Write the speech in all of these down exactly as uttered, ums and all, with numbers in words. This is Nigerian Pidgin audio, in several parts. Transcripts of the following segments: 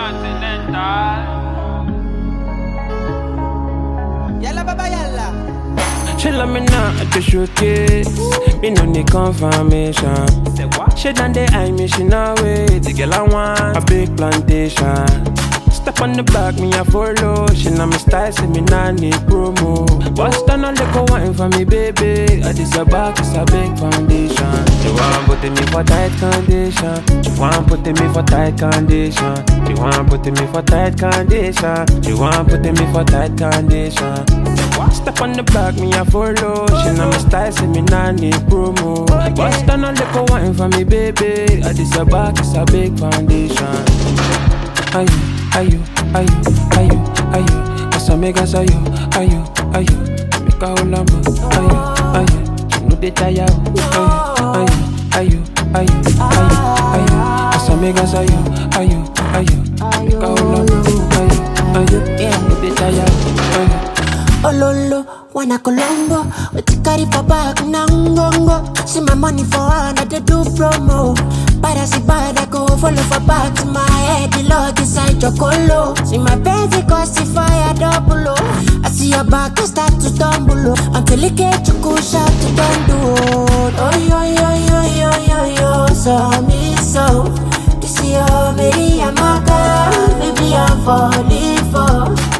Yalla baba yalla. She love me now at the showcase. Me no need confirmation. She done the eye me, she know it. The girl I want a big plantation. Step on the back, me a follow. She know me style, say me nah need promo. Bust down a little wine for me, baby. I this a back, it's a big foundation. She want put me for tight condition. She want put me for tight condition. She want put me for tight condition. She want put me for tight condition. Step on the back, me a follow. She know my style, say me nah need promo. Bust down a little wine for me, baby. I this a back, it's a big foundation. Are you, are you, are you, are you, are you? Cause I make us are you, are you, are you? Make a whole lot more. Are you, are you? She know they tire. Are you, are you, are you, are you, are you? Cause I make us are you, are you, are you? Make a whole lot more. Are you, are you? She know they tire. Are you? Ololo, wana Colombo. We carry for back, nangongo. See my money for hand, I do promo. But I see bad, I go follow for back to my head. The Lord inside your colo. See my Benz, it cost fire double. I see your back, I start to tumble. Until it get you go shout to don't do. Oh, yo, yo, yo, yo, yo, yo. So me so. This is your baby, I'm a girl. Baby, I'm falling for.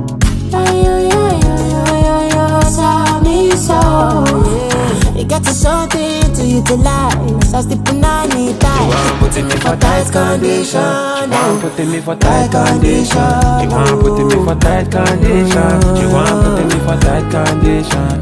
You got to something to utilize. I sleep in ninety times. You want put me for tight condition. You want put me for tight condition. You want put me for tight condition. You want put me for tight condition.